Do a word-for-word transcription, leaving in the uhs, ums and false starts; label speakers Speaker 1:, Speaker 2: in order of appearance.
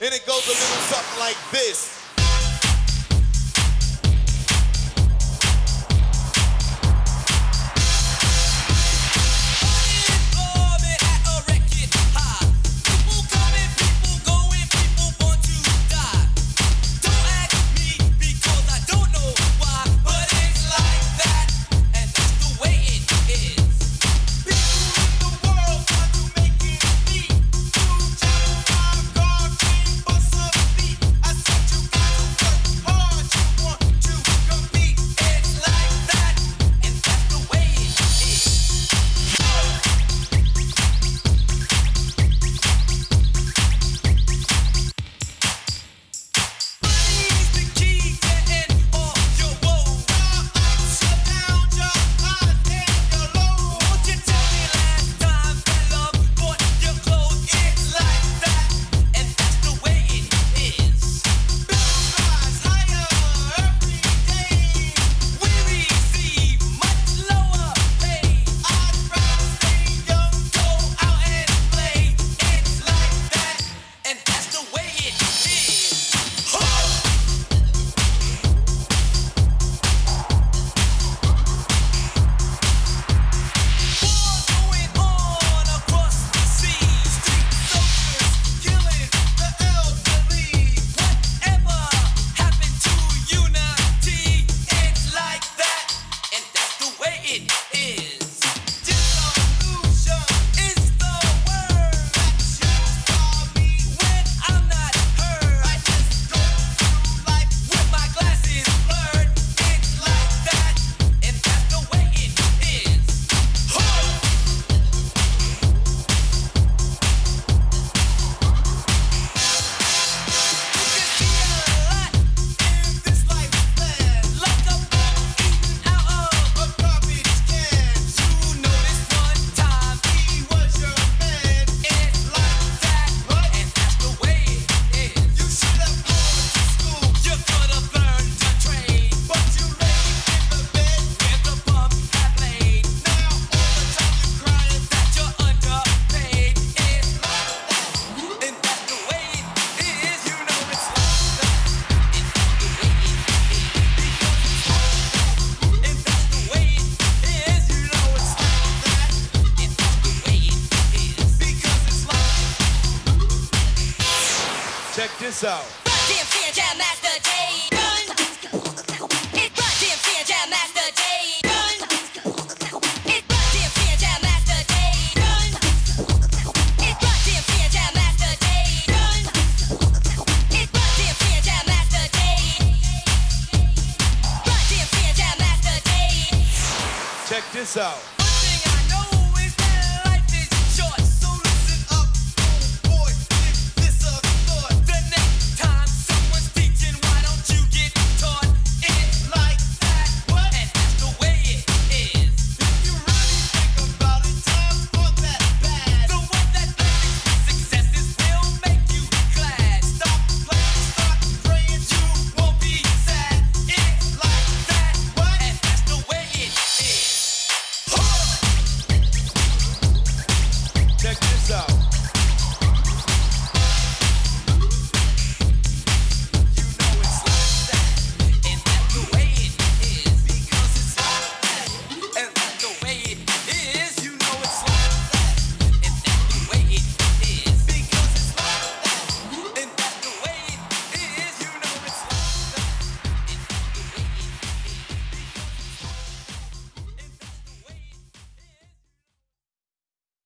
Speaker 1: And it goes a little something like this. Check this out.
Speaker 2: Run-D M C and Jam Master Jay. Run. It's Run-D M C and Jam Master Jay. Run. It's Run-D M C and Jam Master Jay. Run. It's Run-D M C and Jam Master Jay. Run. It's Run-D M C and Jam Master Jay. Run-D M C and Jam Master Jay.
Speaker 1: Check this out.